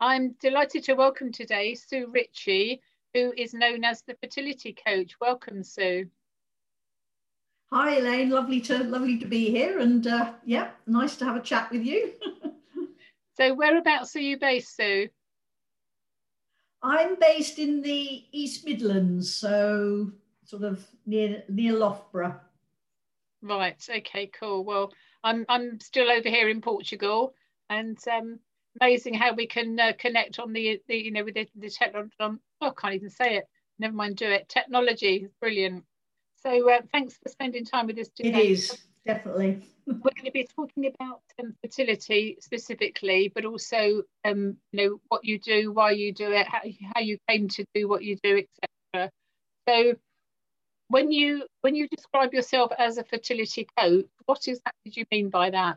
I'm delighted to welcome today Sue Ritchie, who is known as the fertility coach. Welcome, Sue. Hi, Elaine. Lovely to be here, and yeah, nice to have a chat with you. So, whereabouts are you based, Sue? I'm based in the East Midlands, so sort of near Loughborough. Right. Okay. Cool. Well, I'm still over here in Portugal, and amazing how we can connect on the with the technology. Oh, I can't even say it. Never mind. Do it. Technology is brilliant. So thanks for spending time with us It today. is, definitely. We're going to be talking about fertility specifically, but also what you do, why you do it, how you came to do what you do, etc. So when you describe yourself as a fertility coach, what exactly do you mean by that?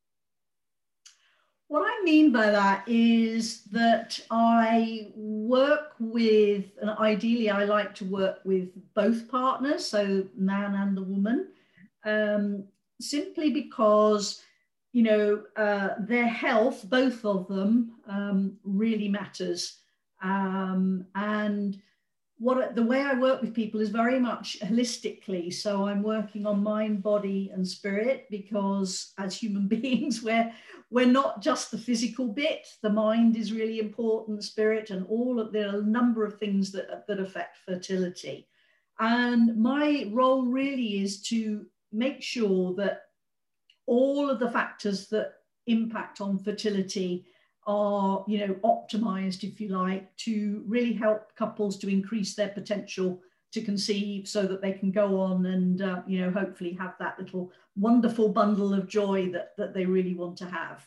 What I mean by that is that I work with, and ideally I like to work with both partners, so man and the woman, simply because their health, both of them, really matters. And the way I work with people is very much holistically. So I'm working on mind, body, and spirit, because as human beings, we're not just the physical bit. The mind is really important, spirit, and there are a number of things that affect fertility. And my role really is to make sure that all of the factors that impact on fertility are, optimized, if you like, to really help couples to increase their potential to conceive, so that they can go on and, hopefully have that little wonderful bundle of joy that they really want to have.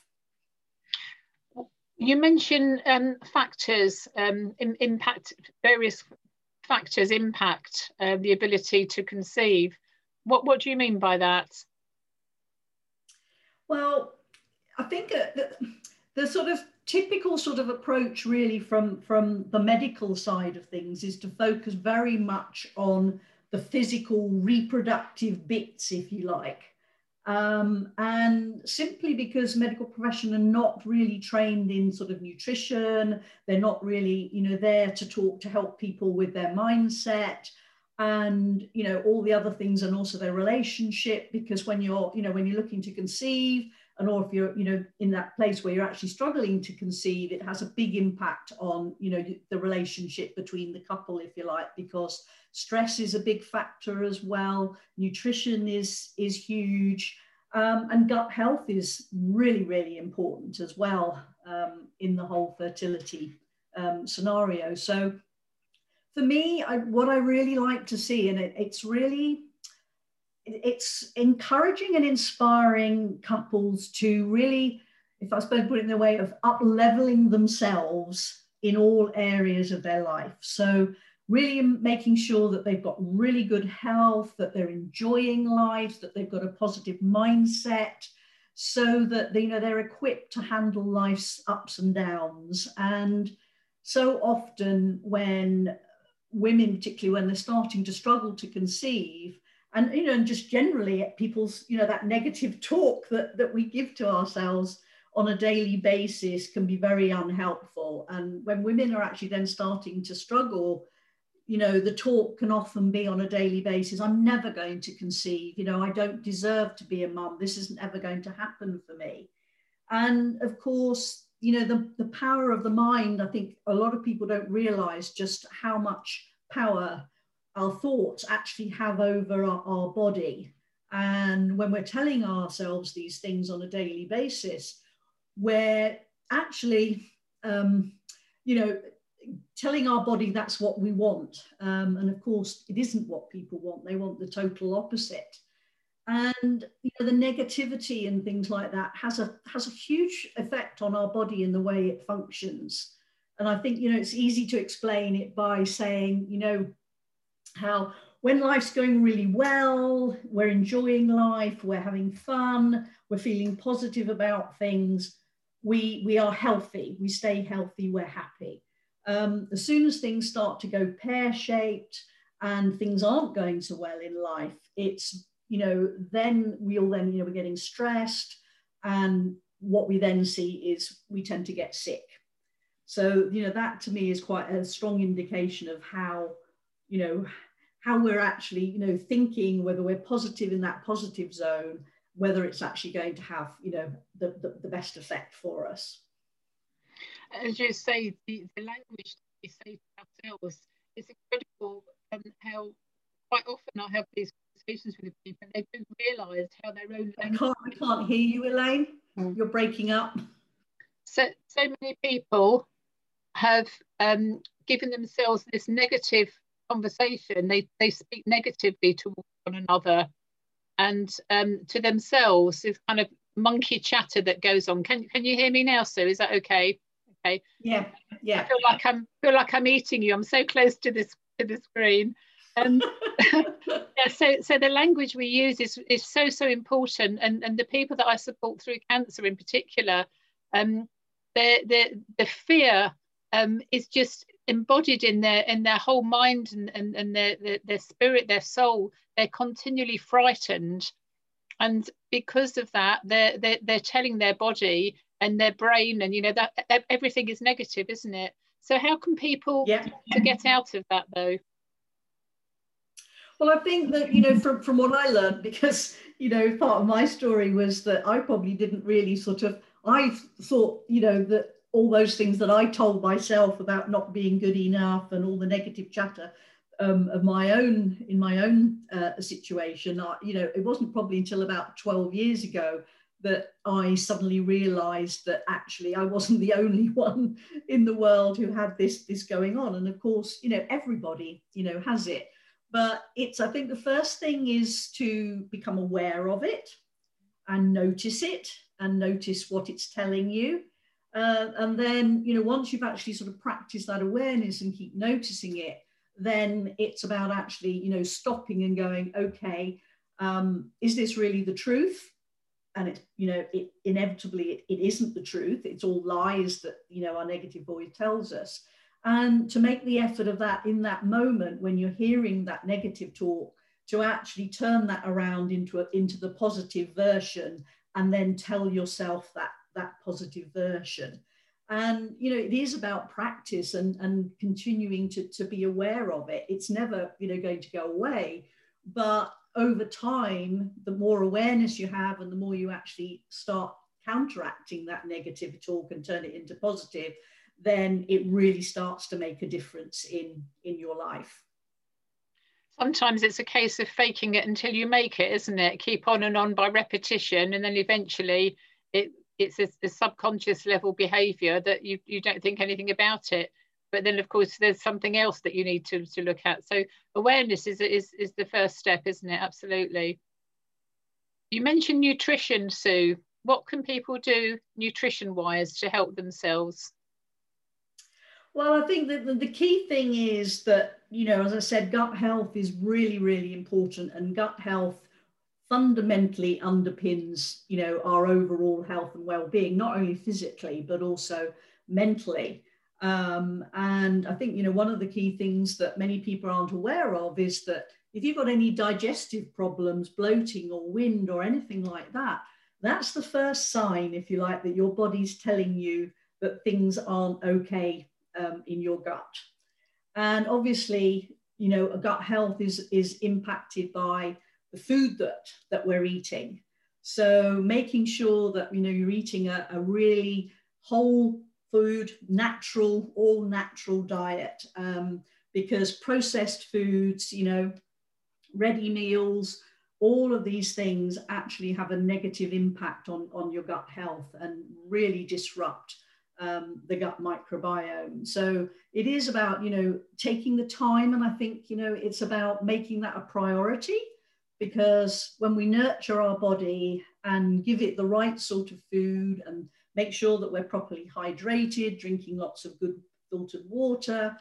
You mentioned factors impact various factors impact the ability to conceive. What do you mean by that? Well, I think the sort of typical sort of approach really from the medical side of things is to focus very much on the physical reproductive bits, if you like. And simply because medical profession are not really trained in sort of nutrition, they're not really, there to talk to help people with their mindset and, all the other things, and also their relationship, because when you're looking to conceive, and or if you're, in that place where you're actually struggling to conceive, it has a big impact on, the relationship between the couple, if you like, because stress is a big factor as well. Nutrition is huge. And gut health is really, really important as well, in the whole fertility scenario. So for me, what I really like to see, and it's encouraging and inspiring couples to really, if I suppose put it in the way of up-leveling themselves in all areas of their life. So really making sure that they've got really good health, that they're enjoying life, that they've got a positive mindset, so that they're equipped to handle life's ups and downs. And so often when women, particularly when they're starting to struggle to conceive, and just generally people's, that negative talk that we give to ourselves on a daily basis can be very unhelpful. And when women are actually then starting to struggle, the talk can often be on a daily basis: I'm never going to conceive, I don't deserve to be a mum, this isn't ever going to happen for me. And of course, the power of the mind, I think a lot of people don't realize just how much power our thoughts actually have over our body. And when we're telling ourselves these things on a daily basis, we're actually, telling our body that's what we want. And of course, it isn't what people want. They want the total opposite. And the negativity and things like that has a huge effect on our body and the way it functions. And I think, it's easy to explain it by saying, how when life's going really well, we're enjoying life, we're having fun, we're feeling positive about things, we are healthy, we stay healthy, we're happy. As soon as things start to go pear-shaped and things aren't going so well in life, it's, then we're getting stressed, and what we then see is we tend to get sick. So, that to me is quite a strong indication of how, how we're actually, thinking, whether we're positive in that positive zone, whether it's actually going to have, the best effect for us. As you say, the language that we say to ourselves is incredible, how quite often I have these conversations with people and they don't realise how their own language... I can't hear you, Elaine. You're breaking up. So many people have given themselves this negative conversation. They speak negatively to one another and to themselves. Is kind of monkey chatter that goes on. Can you hear me now, Sue? Is that okay? Okay. Yeah. I feel like I'm eating you. I'm so close to the screen. Yeah, so the language we use is so important, and the people that I support through cancer in particular, the fear is just embodied in their whole mind and their spirit, their soul. They're continually frightened, and because of that, they're telling their body and their brain, and that everything is negative, isn't it? So how can people to get out of that though? Well, I think that, from what I learned, because, part of my story was that I probably didn't really I thought, that all those things that I told myself about not being good enough and all the negative chatter in my own situation, it wasn't probably until about 12 years ago that I suddenly realized that actually I wasn't the only one in the world who had this going on. And of course, everybody, has it. But I think the first thing is to become aware of it and notice it and notice what it's telling you. And then, once you've actually sort of practiced that awareness and keep noticing it, then it's about actually, stopping and going, okay, is this really the truth? And it's, it inevitably, it isn't the truth. It's all lies that, our negative voice tells us. And to make the effort of that in that moment when you're hearing that negative talk, to actually turn that around into the positive version, and then tell yourself that positive version. And it is about practice and continuing to be aware of it. It's never going to go away, but over time, the more awareness you have and the more you actually start counteracting that negative talk and turn it into positive, then it really starts to make a difference in your life. Sometimes it's a case of faking it until you make it, isn't it? Keep on and on by repetition, and then eventually it's a subconscious level behavior that you don't think anything about it. But then, of course, there's something else that you need to look at. So awareness is the first step, isn't it? Absolutely. You mentioned nutrition, Sue. What can people do nutrition-wise to help themselves? Well, I think that the key thing is that, as I said, gut health is really, really important, and gut health fundamentally underpins, our overall health and well-being, not only physically, but also mentally. And I think, one of the key things that many people aren't aware of is that if you've got any digestive problems, bloating or wind or anything like that, that's the first sign, if you like, that your body's telling you that things aren't okay in your gut. And obviously, gut health is impacted by the food that we're eating. So making sure that, you're eating a really whole food, all natural diet, because processed foods, ready meals, all of these things actually have a negative impact on your gut health and really disrupt the gut microbiome. So it is about, taking the time. And I think, it's about making that a priority, because when we nurture our body and give it the right sort of food and make sure that we're properly hydrated, drinking lots of good filtered water,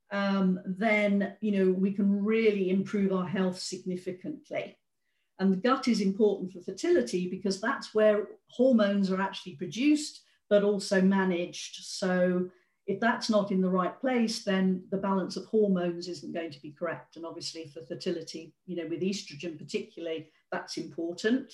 then, we can really improve our health significantly. And the gut is important for fertility because that's where hormones are actually produced, but also managed. So if that's not in the right place, then the balance of hormones isn't going to be correct. And obviously for fertility, with estrogen particularly, that's important.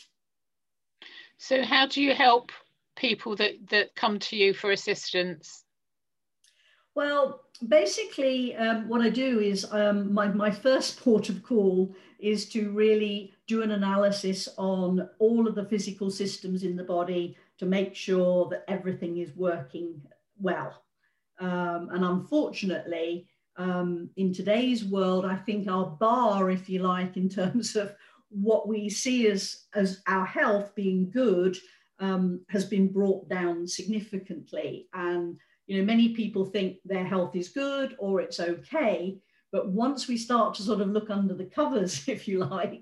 So how do you help people that come to you for assistance? Well, basically, what I do is my first port of call is to really do an analysis on all of the physical systems in the body to make sure that everything is working well. And unfortunately, in today's world, I think our bar, if you like, in terms of what we see as our health being good, has been brought down significantly. And many people think their health is good or it's okay, but once we start to sort of look under the covers, if you like,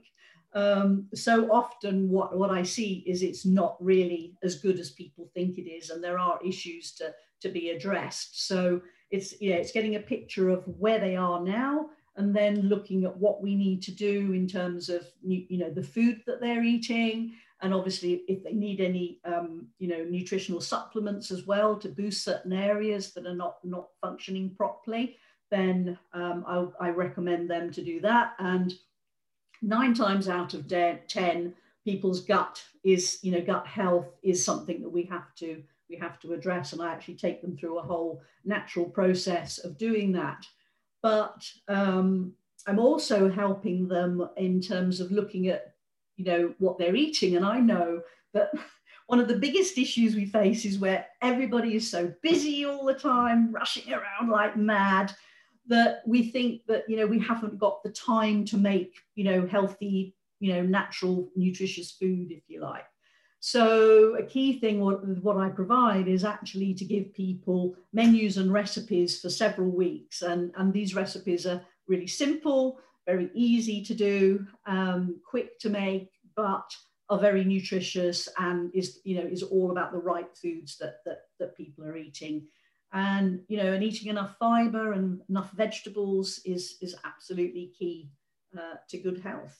so often what I see is it's not really as good as people think it is, and there are issues to be addressed. So it's getting a picture of where they are now, and then looking at what we need to do in terms of the food that they're eating, and obviously if they need any nutritional supplements as well to boost certain areas that are not functioning properly, then I recommend them to do that. And 9 times out of 10, people's gut health is something that we have to address, and I actually take them through a whole natural process of doing that. But I'm also helping them in terms of looking at what they're eating. And I know that one of the biggest issues we face is where everybody is so busy all the time, rushing around like mad, that we think that we haven't got the time to make healthy, natural, nutritious food, if you like. So a key thing what I provide is actually to give people menus and recipes for several weeks, and these recipes are really simple, very easy to do, quick to make, but are very nutritious, and is all about the right foods that people are eating. And and eating enough fiber and enough vegetables is absolutely key to good health.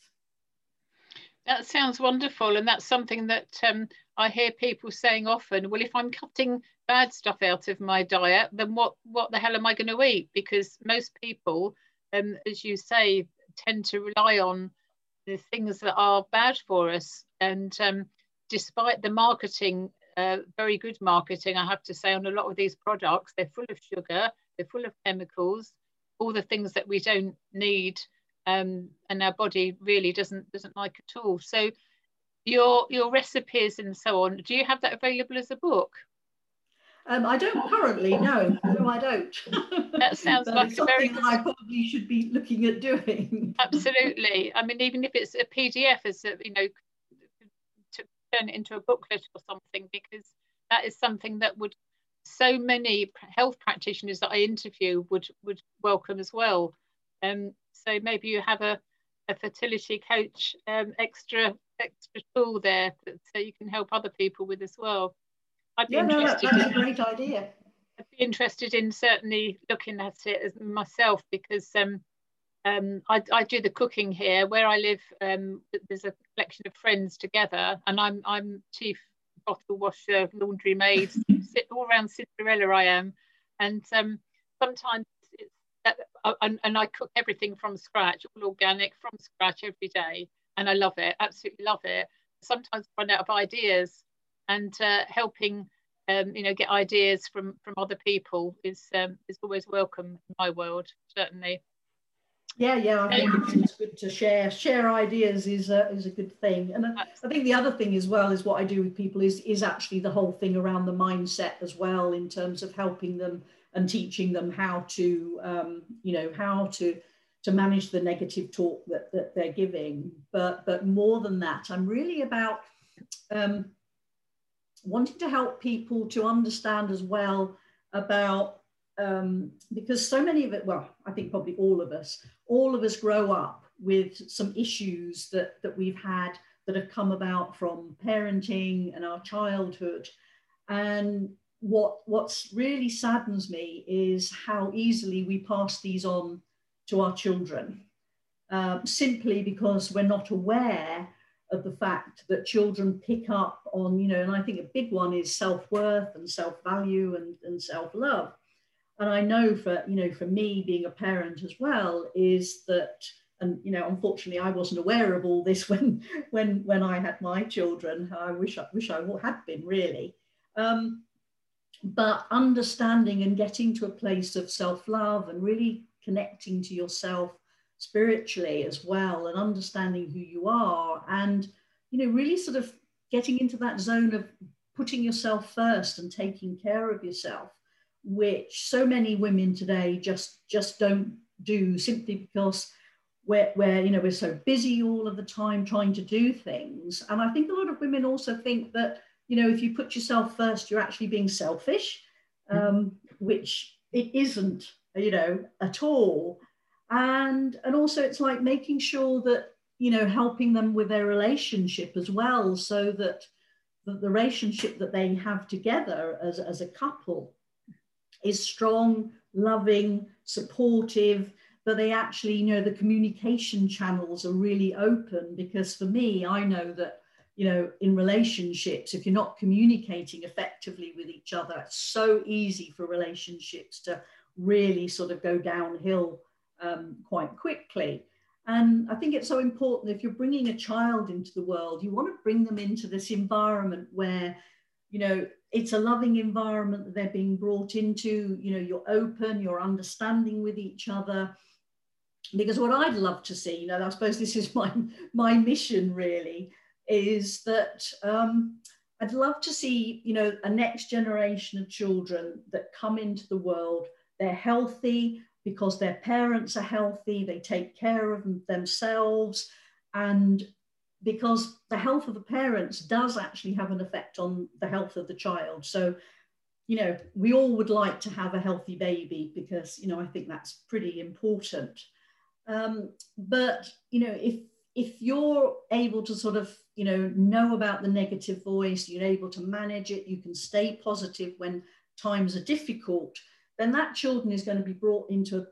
That sounds wonderful, and that's something that I hear people saying often. Well, if I'm cutting bad stuff out of my diet, then what the hell am I going to eat? Because most people, as you say, tend to rely on the things that are bad for us. And despite the marketing, very good marketing, I have to say, on a lot of these products, they're full of sugar, they're full of chemicals, all the things that we don't need. And our body really doesn't like at all. So your recipes and so on, do you have that available as a book? I don't currently, no, I don't. That sounds like it's something that I probably should be looking at doing. Absolutely. I mean, even if it's a PDF, to turn it into a booklet or something, because that is something that so many health practitioners that I interview would welcome as well. So maybe you have a fertility coach extra tool there so you can help other people with as well. I'd be interested. That's a great idea. I'd be interested in certainly looking at it as myself, because I do the cooking here where I live. There's a collection of friends together, and I'm chief bottle washer, laundry maid, all around Cinderella I am, and sometimes and I cook everything from scratch, all organic from scratch every day, and I love it, absolutely love it. Sometimes I run out of ideas, and helping get ideas from other people is always welcome in my world, certainly. Yeah, I think it's good to share ideas is a good thing. And I think the other thing as well is what I do with people is actually the whole thing around the mindset as well, in terms of helping them and teaching them how to manage the negative talk that they're giving. But more than that, I'm really about wanting to help people to understand as well about, because so many of it, well, I think probably all of us grow up with some issues that we've had that have come about from parenting and our childhood. And what's really saddens me is how easily we pass these on to our children, simply because we're not aware of the fact that children pick up on, and I think a big one is self-worth and self-value and self-love. And I know for me being a parent as well is that, and unfortunately I wasn't aware of all this when I had my children. I wish I had been really. but understanding and getting to a place of self-love and really connecting to yourself spiritually as well, and understanding who you are, and really sort of getting into that zone of putting yourself first and taking care of yourself, which so many women today just don't do, simply because we're so busy all of the time trying to do things. And I think a lot of women also think that if you put yourself first, you're actually being selfish, which it isn't, at all. And also it's like making sure that, helping them with their relationship as well, so that the relationship that they have together as a couple is strong, loving, supportive, that they actually, the communication channels are really open. Because for me, I know that, in relationships, if you're not communicating effectively with each other, it's so easy for relationships to really sort of go downhill quite quickly. And I think it's so important, if you're bringing a child into the world, you want to bring them into this environment where, it's a loving environment that they're being brought into, you're open, you're understanding with each other. Because what I'd love to see, I suppose this is my mission really, is that I'd love to see, a next generation of children that come into the world. They're healthy because their parents are healthy, they take care of themselves, and because the health of the parents does actually have an effect on the health of the child. So, we all would like to have a healthy baby, because, I think that's pretty important. But, if you're able to sort of, know about the negative voice, you're able to manage it, you can stay positive when times are difficult, then that child is going to be brought into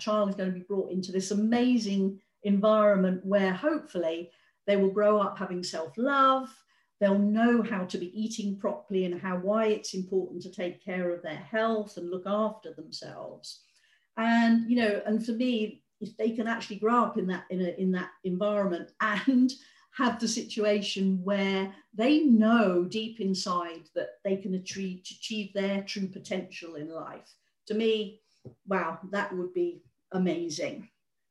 this amazing environment where hopefully they will grow up having self-love. They'll know how to be eating properly and why it's important to take care of their health and look after themselves. And, and for me, if they can actually grow up in that environment and have the situation where they know deep inside that they can achieve their true potential in life, to me, wow, that would be amazing.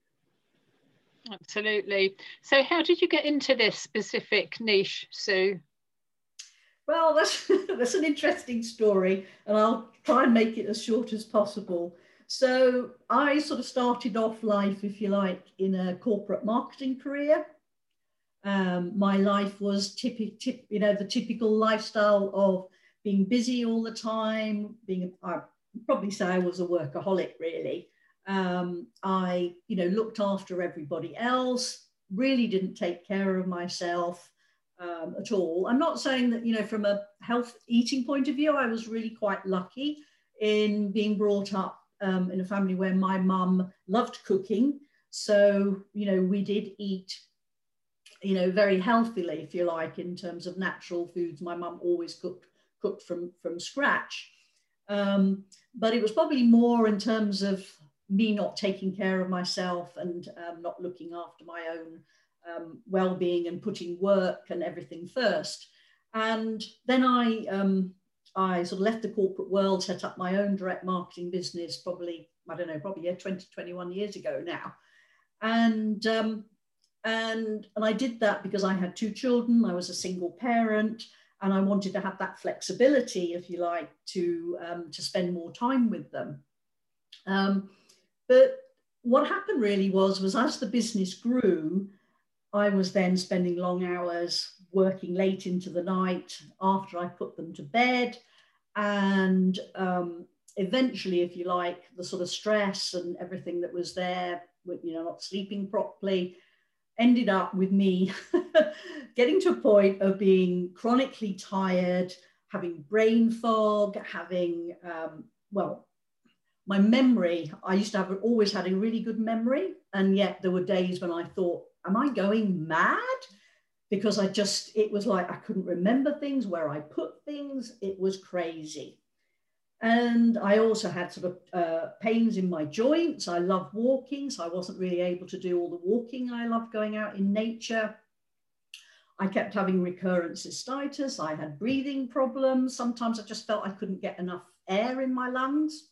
Absolutely. So how did you get into this specific niche, Sue? Well, that's an interesting story, and I'll try and make it as short as possible. So I sort of started off life, if you like, in a corporate marketing career. My life was the typical lifestyle of being busy all the time. I'd probably say I was a workaholic, really. I, looked after everybody else, really didn't take care of myself at all. I'm not saying that, from a health eating point of view, I was really quite lucky in being brought up in a family where my mum loved cooking. So, we did eat, very healthily, if you like, in terms of natural foods. My mum always cooked from scratch. But it was probably more in terms of me not taking care of myself and not looking after my own well-being and putting work and everything first. And then I sort of left the corporate world, set up my own direct marketing business, probably 20, 21 years ago now. And I did that because I had 2 children. I was a single parent, and I wanted to have that flexibility, if you like, to spend more time with them. But what happened really was as the business grew, I was then spending long hours, working late into the night after I put them to bed. And eventually, if you like, the sort of stress and everything that was there, with, not sleeping properly, ended up with me getting to a point of being chronically tired, having brain fog, having, my memory, I used to have always had a really good memory. And yet there were days when I thought, am I going mad? Because it was like I couldn't remember things, where I put things. It was crazy. And I also had sort of pains in my joints. I love walking, so I wasn't really able to do all the walking. I love going out in nature. I kept having recurrent cystitis. I had breathing problems. Sometimes I just felt I couldn't get enough air in my lungs.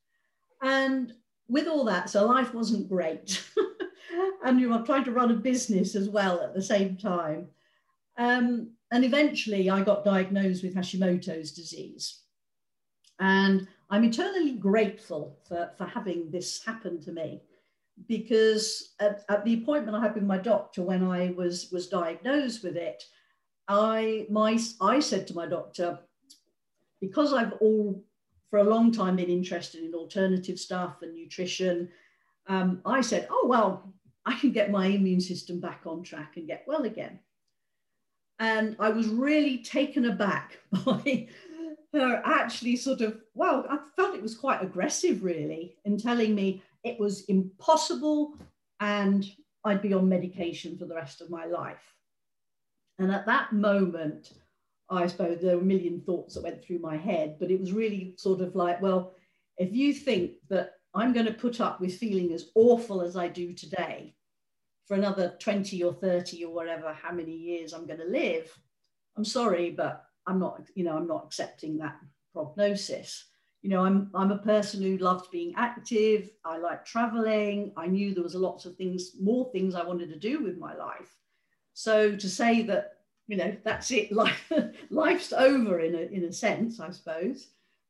And with all that, so life wasn't great. And I'm trying to run a business as well at the same time. And eventually I got diagnosed with Hashimoto's disease. And I'm eternally grateful for having this happen to me, because at the appointment I had with my doctor when I was diagnosed with it, I said to my doctor, because I've for a long time been interested in alternative stuff and nutrition, I said, oh, well, I can get my immune system back on track and get well again. And I was really taken aback by her actually sort of, well, I felt it was quite aggressive really in telling me it was impossible and I'd be on medication for the rest of my life. And at that moment, I suppose there were a million thoughts that went through my head, but it was really sort of like, well, if you think that I'm going to put up with feeling as awful as I do today for another 20 or 30 or whatever, how many years I'm going to live, I'm sorry, but I'm not accepting that prognosis. I'm a person who loved being active. I like traveling. I knew there was lots of more things I wanted to do with my life. So to say that, that's it, life's over in a sense, I suppose,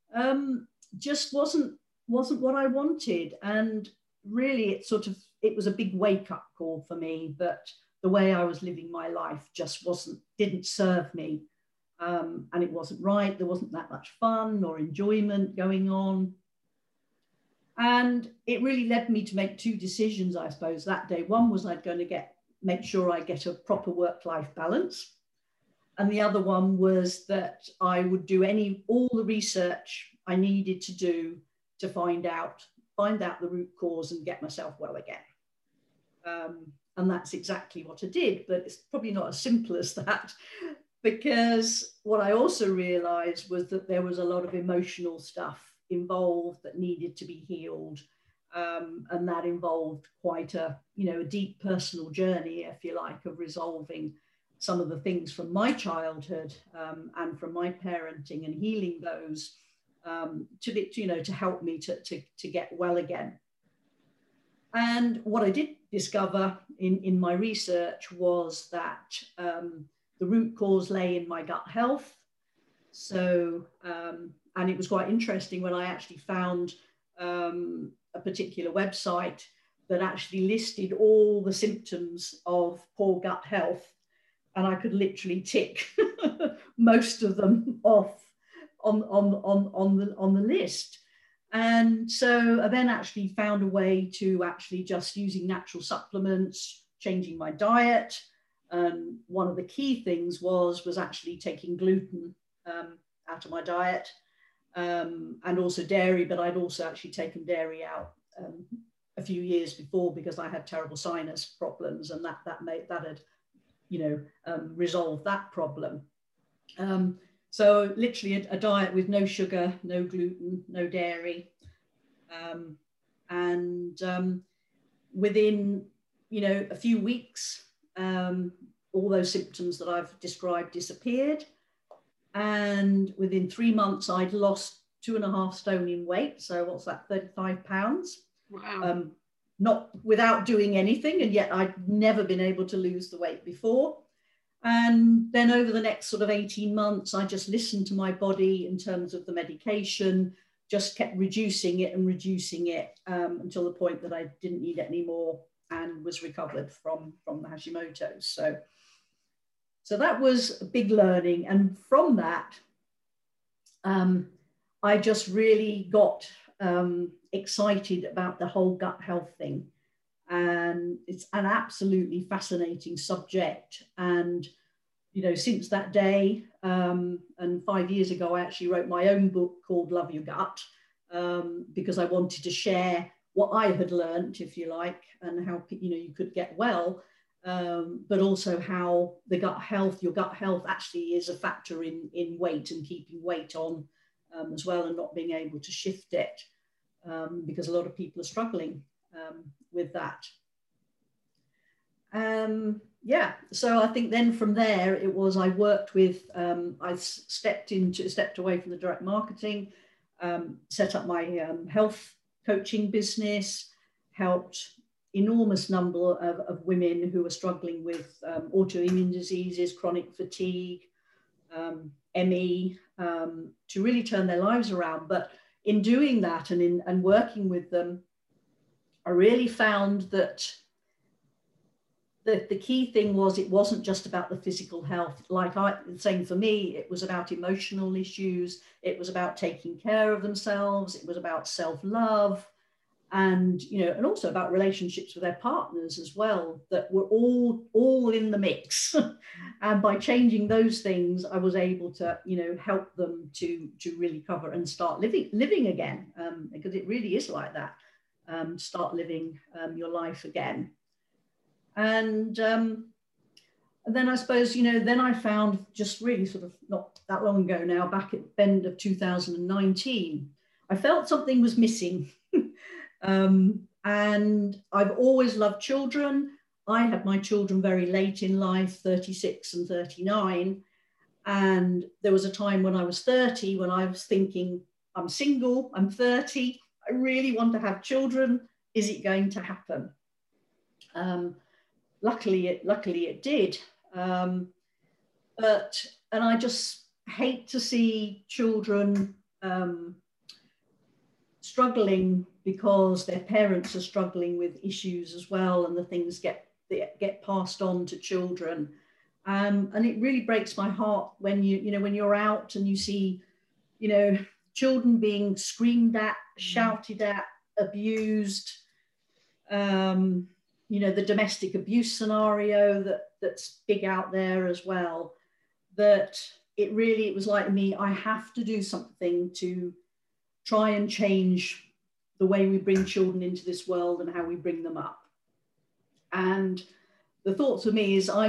just wasn't what I wanted. And really it was a big wake up call for me that the way I was living my life just didn't serve me. And it wasn't right. There wasn't that much fun or enjoyment going on. And it really led me to make two decisions, I suppose, that day. One was I'd going to make sure I get a proper work-life balance. And the other one was that I would do all the research I needed to do to find out the root cause and get myself well again. And that's exactly what I did, but it's probably not as simple as that, because what I also realized was that there was a lot of emotional stuff involved that needed to be healed. And that involved quite a deep personal journey, if you like, of resolving some of the things from my childhood and from my parenting and healing those to help me to get well again. And what I did discover in my research was that the root cause lay in my gut health. So, and it was quite interesting when I actually found a particular website that actually listed all the symptoms of poor gut health. And I could literally tick most of them off on the list. And so I then actually found a way to actually just using natural supplements, changing my diet. One of the key things was actually taking gluten out of my diet, and also dairy, but I'd also actually taken dairy out a few years before because I had terrible sinus problems, and that had resolved that problem. So literally a diet with no sugar, no gluten, no dairy. Within, a few weeks, all those symptoms that I've described disappeared. And within 3 months, I'd lost 2.5 stone in weight. So what's that, 35 pounds? Wow. Not without doing anything. And yet I'd never been able to lose the weight before. And then over the next sort of 18 months, I just listened to my body in terms of the medication, just kept reducing it until the point that I didn't need it anymore and was recovered from the Hashimoto's. So that was a big learning. And from that, I just really got excited about the whole gut health thing. And it's an absolutely fascinating subject. And, since that day, and 5 years ago, I actually wrote my own book called Love Your Gut, because I wanted to share what I had learned, if you like, and how, you could get well, but also how your gut health actually is a factor in weight and keeping weight on as well, and not being able to shift it, because a lot of people are struggling with that. So I think then from there I worked with, I stepped away from the direct marketing, set up my health coaching business, helped enormous number of women who are struggling with autoimmune diseases, chronic fatigue, ME, to really turn their lives around. But in doing that and working with them, I really found that the key thing was it wasn't just about the physical health. Like I was saying, for me, it was about emotional issues. It was about taking care of themselves. It was about self-love. And, you know, and also about relationships with their partners as well, that were all in the mix. And by changing those things, I was able to, you know, help them to really cover and start living again, because it really is like that. Start living your life again. And then I suppose, you know, then I found just really sort of not that long ago now, back at the end of 2019, I felt something was missing. And I've always loved children. I had my children very late in life, 36 and 39. And there was a time when I was 30 when I was thinking, I'm single, I'm 30, I really want to have children. Is it going to happen? Luckily it did. And I just hate to see children struggling because their parents are struggling with issues as well, and the things get passed on to children. And it really breaks my heart when when you're out and you see, you know, children being screamed at, shouted at, abused. You know, the domestic abuse scenario that's big out there as well. That it was like me, I have to do something to try and change the way we bring children into this world and how we bring them up. And the thought for me is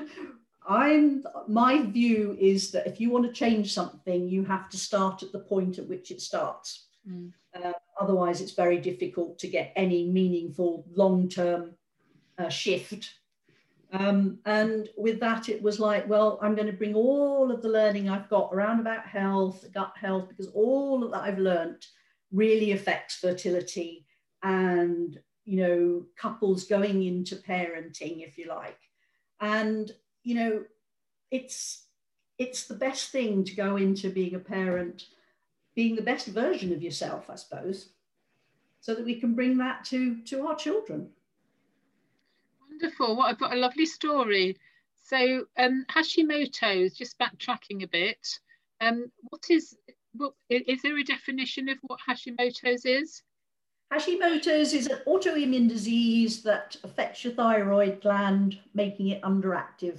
my view is that if you want to change something, you have to start at the point at which it starts. Otherwise, it's very difficult to get any meaningful long-term shift. And with that, it was like, well, I'm going to bring all of the learning I've got around about health, gut health, because all of that I've learned really affects fertility and, you know, couples going into parenting, if you like. And, you know, it's the best thing to go into being a parent, being the best version of yourself, I suppose, so that we can bring that to our children. Wonderful. Well, I've got a lovely story. So Hashimoto's, just backtracking a bit, is there a definition of what Hashimoto's is? Hashimoto's is an autoimmune disease that affects your thyroid gland, making it underactive.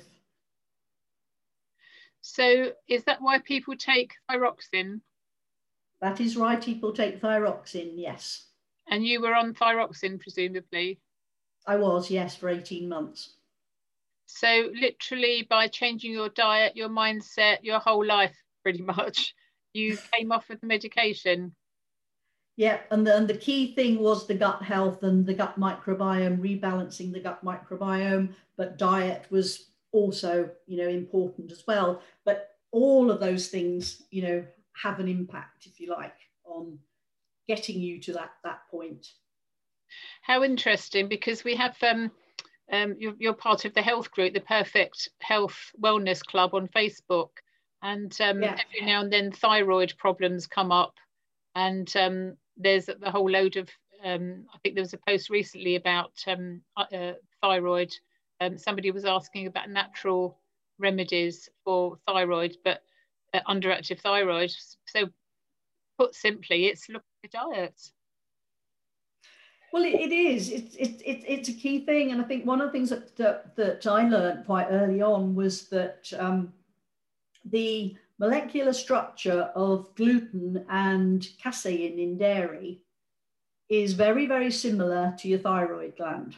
So is that why people take thyroxine? That is right, people take thyroxine, yes. And you were on thyroxine, presumably? I was, yes, for 18 months. So literally by changing your diet, your mindset, your whole life, pretty much, you came off of the medication? Yeah, and the key thing was the gut health and the gut microbiome, rebalancing the gut microbiome, but diet was also, you know, important as well. But all of those things, you know, have an impact, if you like, on getting you to that point. How interesting, because we have you're part of the health group, the Perfect Health Wellness Club on Facebook, and every now and then thyroid problems come up, and there's a whole load of I think there was a post recently about thyroid. Somebody was asking about natural remedies for thyroid, but underactive thyroid. So put simply, it's look at the diet. Well, it is. It's a key thing, and I think one of the things that I learned quite early on was that the molecular structure of gluten and casein in dairy is very, very similar to your thyroid gland.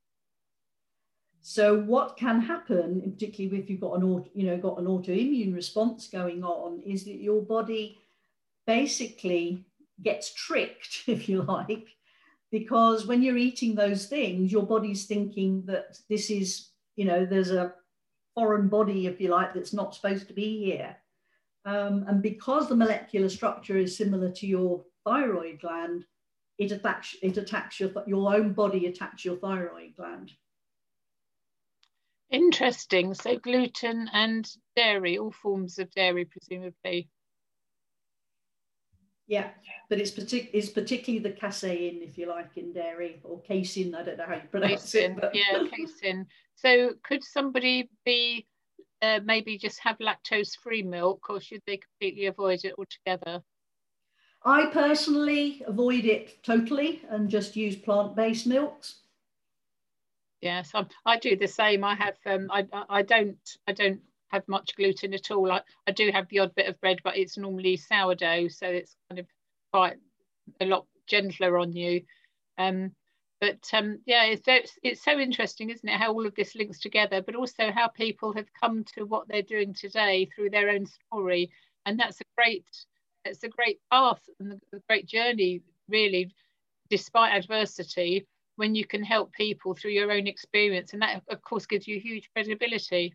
So what can happen, particularly if you've got an autoimmune response going on, is that your body basically gets tricked, if you like. Because when you're eating those things, your body's thinking that this is, you know, there's a foreign body, if you like, that's not supposed to be here. And because the molecular structure is similar to your thyroid gland, it attacks your own body attacks your thyroid gland. Interesting. So gluten and dairy, all forms of dairy, presumably. Yeah, but it's particularly the casein, if you like, in dairy, or casein. I don't know how you pronounce Casein, it. But... yeah, casein. So could somebody be maybe just have lactose-free milk, or should they completely avoid it altogether? I personally avoid it totally and just use plant-based milks. Yes, I do the same. I have I don't have much gluten at all. I do have the odd bit of bread, but it's normally sourdough, so it's kind of quite a lot gentler on you. Yeah, it's so interesting, isn't it, how all of this links together, but also how people have come to what they're doing today through their own story, and that's a great path and a great journey, really, despite adversity, when you can help people through your own experience, and that of course gives you huge credibility.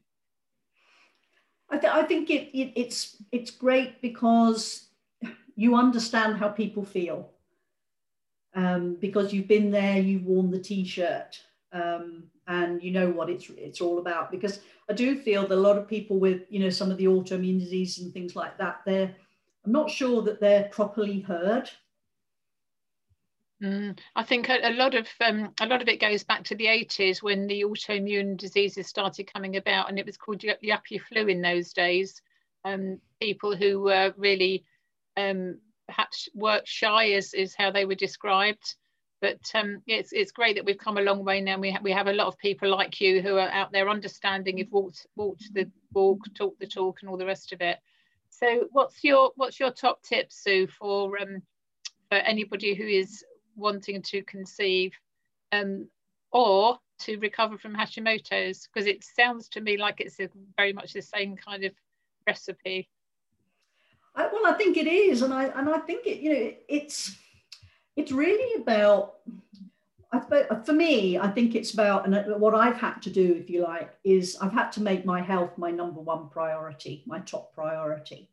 I think it's great because you understand how people feel, because you've been there, you've worn the t-shirt, and you know what it's all about. Because I do feel that a lot of people with, you know, some of the autoimmune diseases and things like that, I'm not sure that they're properly heard. I think a lot of it goes back to the 80s when the autoimmune diseases started coming about, and it was called yuppie flu in those days. People who were really perhaps work shy is how they were described. But it's great that we've come a long way now. We have a lot of people like you who are out there understanding, you've walked the walk, talked the talk, and all the rest of it. So what's your top tip, Sue, for anybody who is wanting to conceive or to recover from Hashimoto's? Because it sounds to me like it's very much the same kind of recipe. Well, I think it is, and I think it, you know, it's really about, for me, I think it's about, and what I've had to do, if you like, is I've had to make my health my number one priority, my top priority.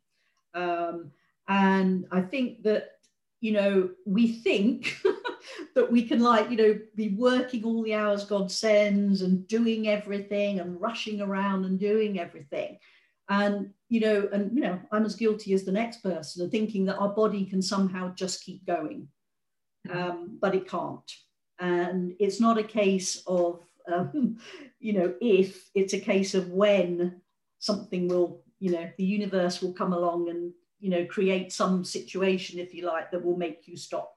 And I think that, you know, we think that we can, like, you know, be working all the hours God sends and doing everything and rushing around and doing everything. And, you know, I'm as guilty as the next person of thinking that our body can somehow just keep going. But it can't. And it's not a case of, you know, if, it's a case of when something will, you know, the universe will come along and, you know, create some situation, if you like, that will make you stop.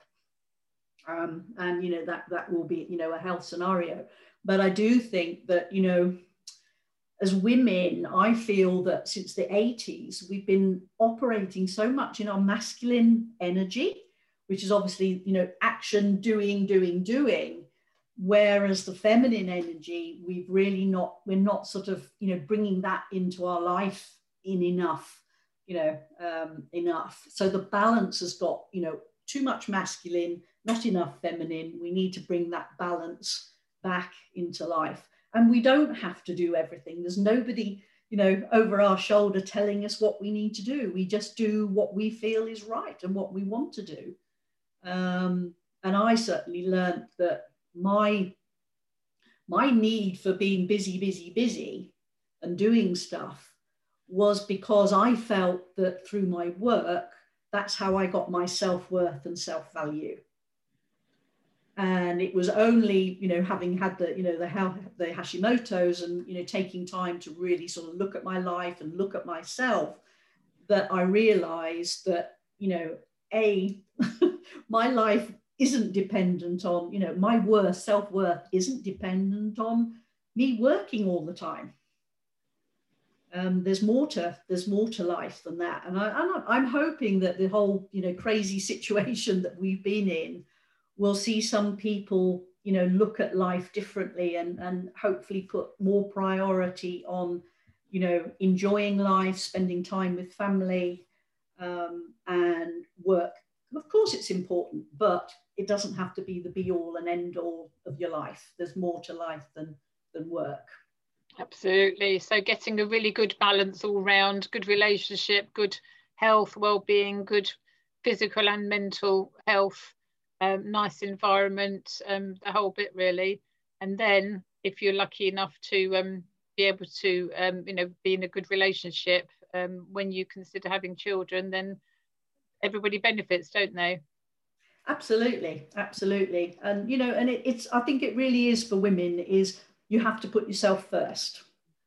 And, you know, that will be, you know, a health scenario. But I do think that, you know, as women, I feel that since the 80s, we've been operating so much in our masculine energy, which is obviously, you know, action, doing. Whereas the feminine energy, we're not sort of, you know, bringing that into our life in enough, you know, enough. So the balance has got, you know, too much masculine, not enough feminine. We need to bring that balance back into life. And we don't have to do everything. There's nobody, you know, over our shoulder telling us what we need to do. We just do what we feel is right and what we want to do. And I certainly learned that my need for being busy and doing stuff was because I felt that through my work, that's how I got my self-worth and self-value. And it was only, you know, having had the, you know, the Hashimoto's and, you know, taking time to really sort of look at my life and look at myself, that I realized that, you know, my life isn't dependent on, you know, my self-worth isn't dependent on me working all the time. There's more to life than that. And I'm hoping that the whole, you know, crazy situation that we've been in will see some people, you know, look at life differently and hopefully put more priority on, you know, enjoying life, spending time with family, and work. Of course it's important, but it doesn't have to be the be all and end all of your life. There's more to life than work. Absolutely. So getting a really good balance all round, good relationship, good health, well-being, good physical and mental health, nice environment, the whole bit really. And then if you're lucky enough to be able to be in a good relationship when you consider having children, then everybody benefits, don't they? Absolutely, absolutely. And and it's, I think it really is for women, is you have to put yourself first.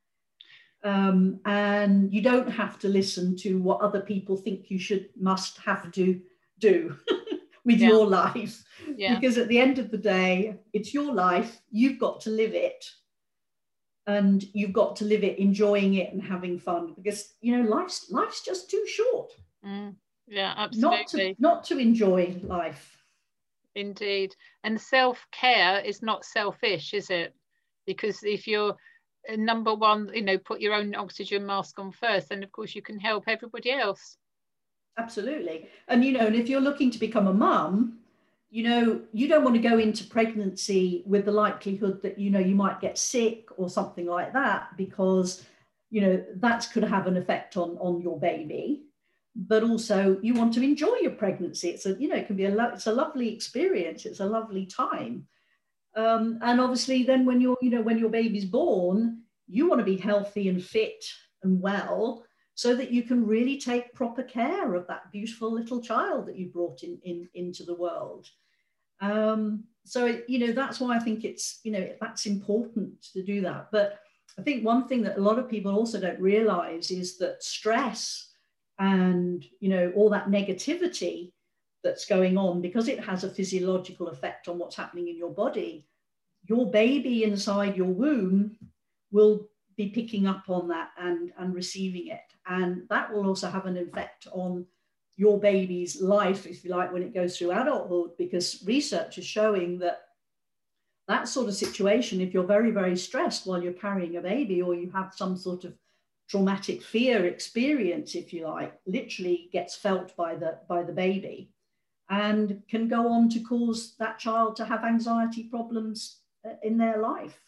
And you don't have to listen to what other people think you must have to do with your life. Because at the end of the day, it's your life, you've got to live it. And you've got to live it enjoying it and having fun, because life's just too short. Yeah, absolutely. Not to enjoy life. Indeed. And self-care is not selfish, is it? Because if you're number one, put your own oxygen mask on first, then of course you can help everybody else. Absolutely. And and if you're looking to become a mum, you don't want to go into pregnancy with the likelihood that you might get sick or something like that, because that could have an effect on your baby. But also you want to enjoy your pregnancy. It's it can be it's a lovely experience. It's a lovely time. And obviously then when when your baby's born, you want to be healthy and fit and well, so that you can really take proper care of that beautiful little child that you brought into the world. So that's why I think it's that's important to do that. But I think one thing that a lot of people also don't realize is that stress and all that negativity that's going on, because it has a physiological effect on what's happening in your body, your baby inside your womb will be picking up on that and receiving it. And that will also have an effect on your baby's life, if you like, when it goes through adulthood, because research is showing that that sort of situation, if you're very, very stressed while you're carrying a baby, or you have some sort of traumatic fear experience, if you like, literally gets felt by the baby, and can go on to cause that child to have anxiety problems in their life.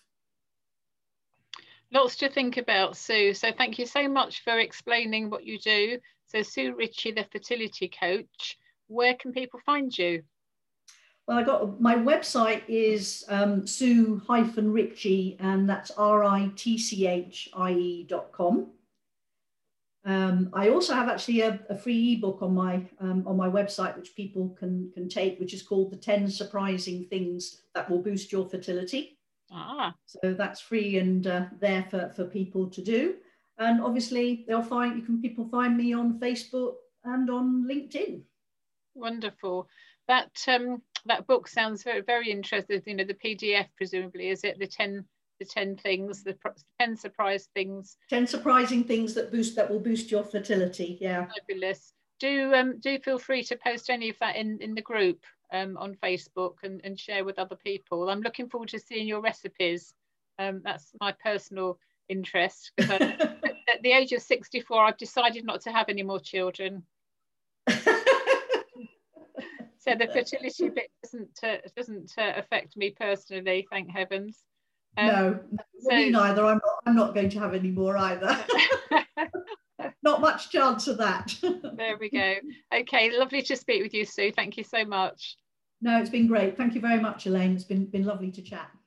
Lots to think about, Sue. So thank you so much for explaining what you do. So Sue Ritchie, the fertility coach, where can people find you? Well, I got my website is Sue-Ritchie, and that's RITCHIE.com. I also have actually a free ebook on my website, which people can take, which is called The 10 Surprising Things That Will Boost Your Fertility. So that's free and there for people to do. And obviously people find me on Facebook and on LinkedIn. Wonderful. That book sounds very, very interesting. The PDF, presumably, is it the 10 things, the 10 surprise things? 10 surprising things that will boost your fertility. Yeah. Fabulous. Do feel free to post any of that in the group on Facebook and share with other people. I'm looking forward to seeing your recipes. That's my personal interest. At the age of 64, I've decided not to have any more children. So the fertility bit doesn't affect me personally, thank heavens. No, me neither. I'm not going to have any more either. Not much chance of that. There we go. Okay, lovely to speak with you, Sue. Thank you so much. No, it's been great. Thank you very much, Elaine. It's been lovely to chat.